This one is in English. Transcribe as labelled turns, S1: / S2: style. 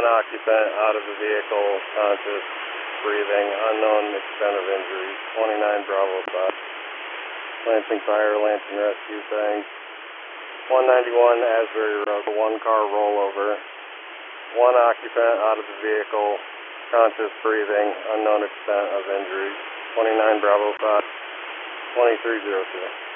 S1: one occupant out of the vehicle, conscious, breathing, unknown extent of injuries. 29 Bravo 5. Lansing Fire, Lansing Rescue, thanks. 191 Asbury Road, one car rollover. One occupant out of the vehicle, conscious, breathing, unknown extent of injuries. 29 Bravo 5. 2302.